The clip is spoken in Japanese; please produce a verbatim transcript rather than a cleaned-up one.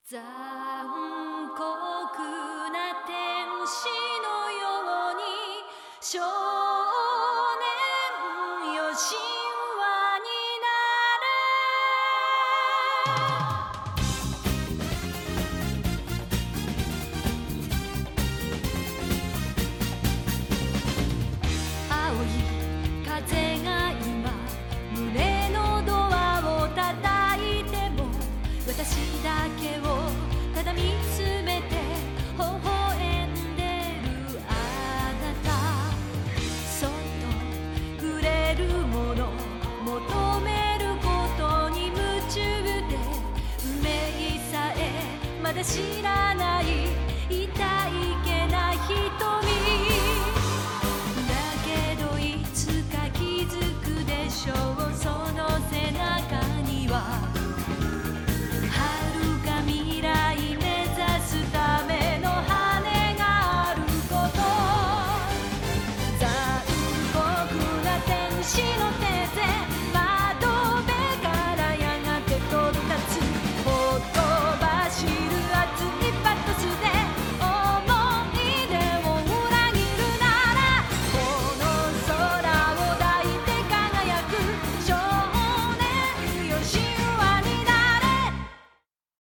残酷な天使のように少年よ神話になれ青い風が今胸のドアを叩いても私だけをただ見つめて微笑んでるあなたそっと触れるもの求めることに夢中で運命さえまだ知らない